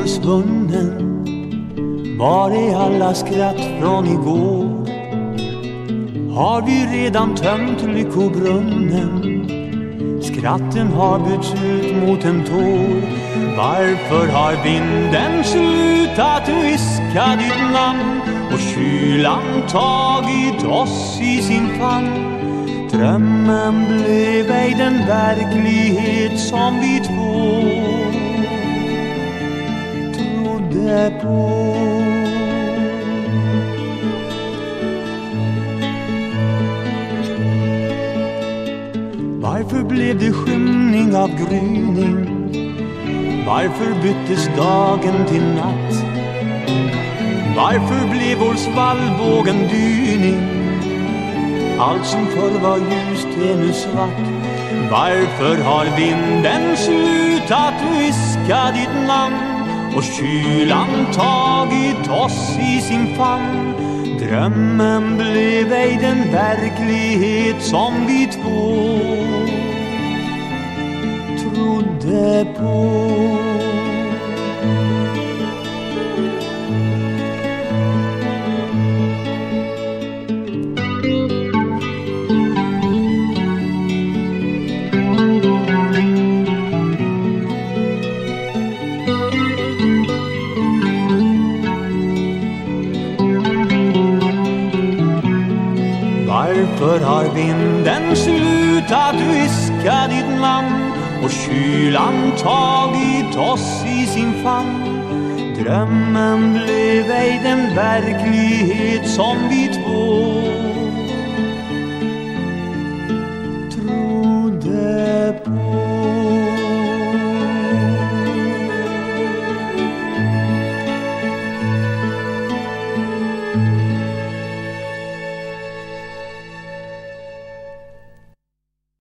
försvunnen? Var är alla skratt från igår? Har vi redan tömt lyckobrunnen? Skratten har bytts ut mot en tår. Varför har vinden slutat viska ditt namn och kylan tagit oss i sin famn? Drömmen blev ej den verklighet som vi två trodde på. Varför blev det skymning av gryning? Varför byttes dagen till natt? Varför blev vår svallvåg en dyning? Allt som förr var ljust är nu svart. Varför har vinden slutat viska ditt namn och kylan tagit oss i sin famn? Drömmen blev ej den verklighet som vi två trodde på. Varför har vinden slutat viska ditt namn och kylan tagit oss i sin famn? Drömmen blev ej den verklighet som vi två